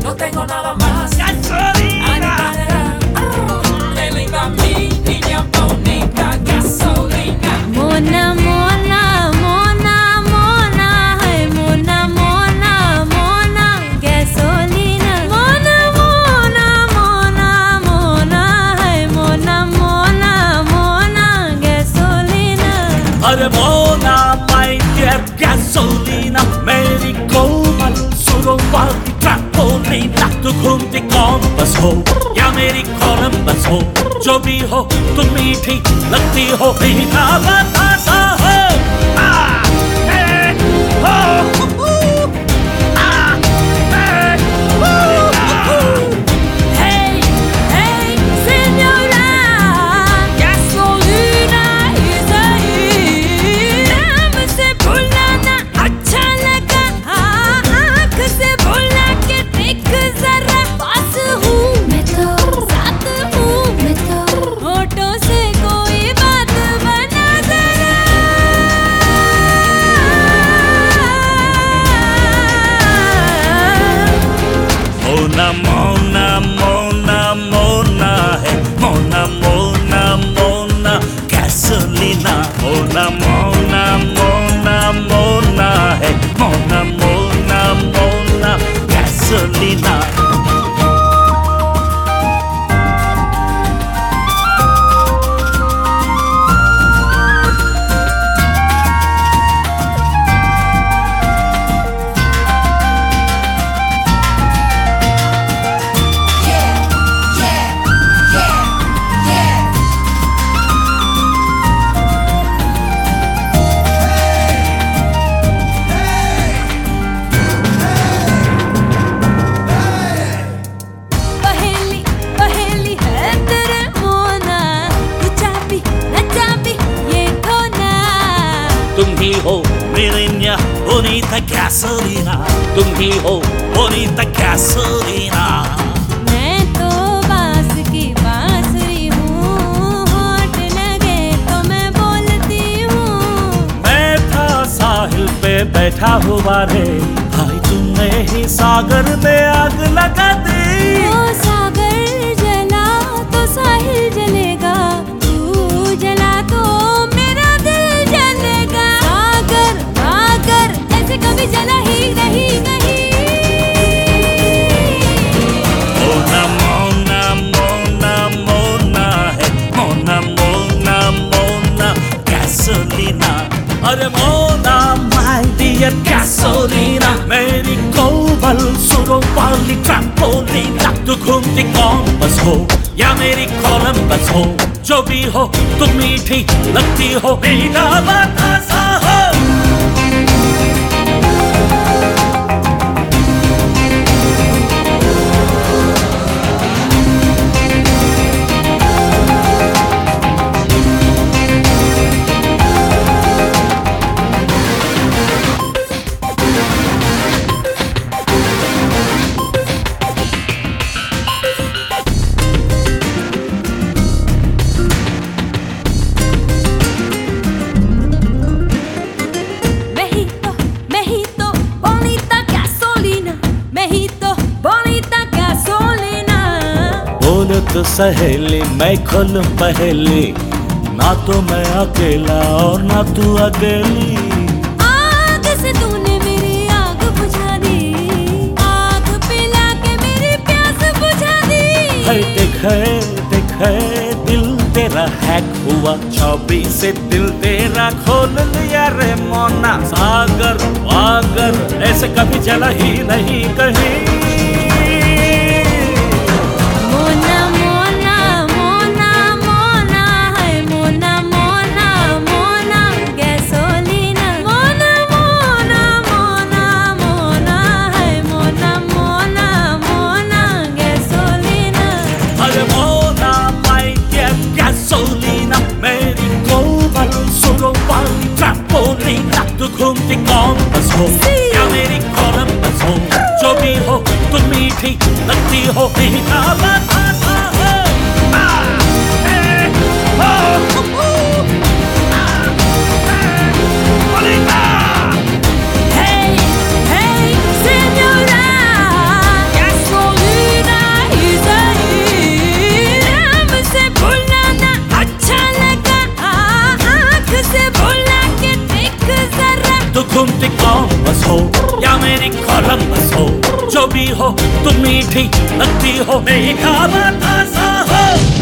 no tengo nada más. Gasolina. Llega a mí, niña bonita, gasolina. Mona, mona, mona, mona, hey, mona, mona, mona, gasolina. Mona, mona, mona, mona, hey, mona, mona, mona, gasolina. अरे Mona my dear gasolina, मेरी कोमल सुरों वाली ट्रैम्पोलिना। तू घूमती compass हो या मेरी Columbus हो, जो भी हो तुम मीठी लगती हो, मीठा बतासा हो। Hey, hey, señora, gasolina is a hit. नाम से बुलाना अच्छा लगा, आँख से बुला के देख जरा। पास हूँ मैं तो, साथ हूँ मैं तो, होठों से कोई बात बना जरा। मोना मोना मोना मोना है, मोना मोना मोना gasolina। मोना मोना मोना मोना है, मोना मोना मोना gasolina। पहेली पहेली है तेरे मोना, तू चाबी न चाबी ये खोना। तुम ही हो मेरी न्या bonita gasolina, तुम ही हो bonita gasolina। मैं तो बांस की बांसुरी हूँ, होठ लगे तो मैं बोलती हूँ। मैं था साहिल पे बैठा हुआ रे, भाई तुमने ही सागर में आग लगा दी। ओ सागर जला तो साहिल जलेगा, तू जला तो मेरा दिल जलेगा। सागर सागर ऐसे कभी जला ही नहीं नहीं। मोना मोना मोना मोना है, मोना मोना मोना gasolina। अरे मोना my dear gasolina, मेरी कोमल सुरों वाली ट्रैम्पोलिना। तू घूमती कॉम्पस हो या मेरी कोलंबस हो, जो भी हो तुम मीठी लगती हो, मीठा बतासा हो। मैं ही तो bonita gasolina, मैं ही तो bonita gasolina। बोलो तो सहेली मैं खोलूं पहेली, ना तो मैं अकेला और ना तू अकेली। आग से तूने मेरी आग बुझा दी, आग पिला के मेरी प्यास बुझा दी। है देखे दिल तेरा हैक हुआ, चाबी से दिल तेरा खोल लिया रे मोना। सागर वागर ऐसे कभी जला ही नहीं कहीं। मोना मोना मोना मोना है, मोना मोना मोना gasolina। मोना मोना मोना मोना है, मोना मोना मोना gasolina। अरे मोना my dear gasolina, मेरी कोमल सुरों वाली ट्रैम्पोलिना। तू घूमती कॉम्पस हो या मेरी कोलंबस हो, जो भी हो तुम मीठी लगती हो, मीठा बतासा हो। Hey, hey, señora, gasolina. हो तुम मीठी लगती हो, नहीं खावा ताजा हो।